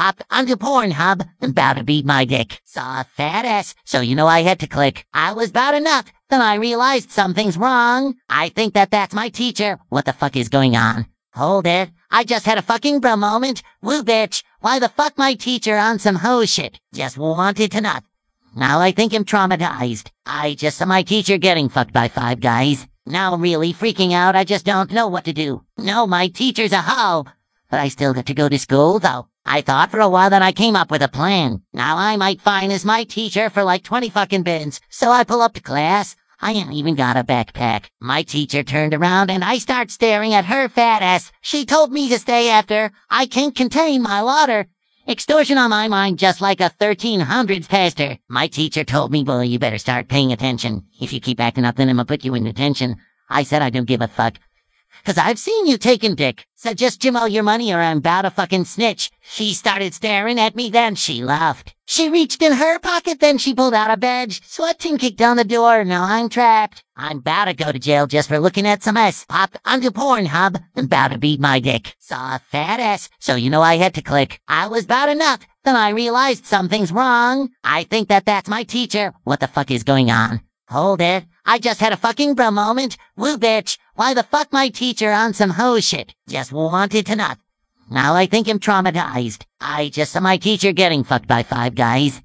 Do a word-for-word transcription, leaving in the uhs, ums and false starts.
Popped onto Pornhub and about to beat my dick. Saw a fat ass, so you know I had to click. I was about to nut, then I realized something's wrong. I think that that's my teacher. What the fuck is going on? Hold it. I just had a fucking bro moment. Woo bitch. Why the fuck my teacher on some hoe shit? Just wanted to nut. Now I think I'm traumatized. I just saw my teacher getting fucked by five guys. Now I'm really freaking out. I just don't know what to do. No, my teacher's a hoe. But I still got to go to school, though. I thought for a while that I came up with a plan. Now I might find as my teacher for like twenty fucking bins. So I pull up to class. I ain't even got a backpack. My teacher turned around and I start staring at her fat ass. She told me to stay after. I can't contain my water. Extortion on my mind just like a thirteen hundreds pastor. My teacher told me, boy, you better start paying attention. If you keep acting up, then I'm gonna put you in detention. I said I don't give a fuck. Cause I've seen you taking dick. So just give all your money or I'm bout to fucking snitch. She started staring at me, then she laughed. She reached in her pocket, then she pulled out a badge. SWAT team kicked down the door, now I'm trapped. I'm bout to go to jail just for looking at some ass. Popped onto Pornhub and bout to beat my dick. Saw a fat ass, so you know I had to click. I was bout to nut, then I realized something's wrong. I think that that's my teacher. What the fuck is going on? Hold it. I just had a fucking bro moment. Woo bitch. Why the fuck my teacher on some hoe shit? Just wanted to nut. Now I think I'm traumatized. I just saw my teacher getting fucked by five guys.